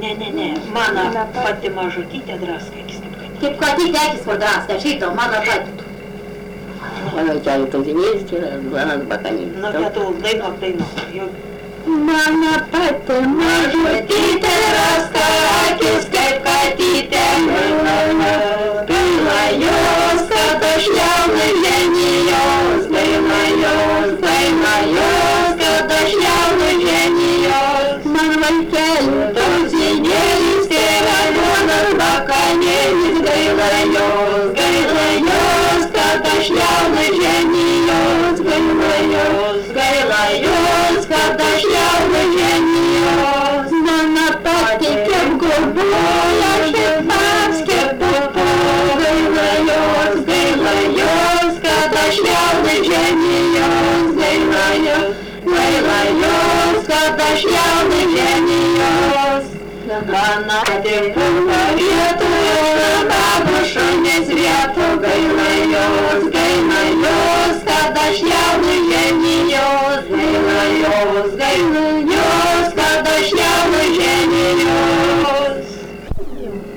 Ne, mano pati mažutytė draskakis kaip kad. Kaip katytė akis kur draska, šito, mano pati. Mano kelių tautinėlis yra Duanas Bakanys. Nu, bet tu dainuok. Mano pati mažutytė draska akis kaip katytė. Gaila jos, kad aš jaunas genijos. Gaila jos, kad aš jaunas genijos. Man vaikelių tautinėlis tėra Duanas Bakanėlis. Gaila jos, kad aš jaunas genijos. Gaila jos, kad aš jaunas genijos. Mano pati kaip gurbuoja, šiaip pats kaip pupu. Gaila jos, kad aš jaunas genijos. Gaila jos, kad aš jaunas genijos. Mano pati purva vietų, ragavo šunės vietų. Gaila jos, kad aš jaunas genijos. Gaila jos,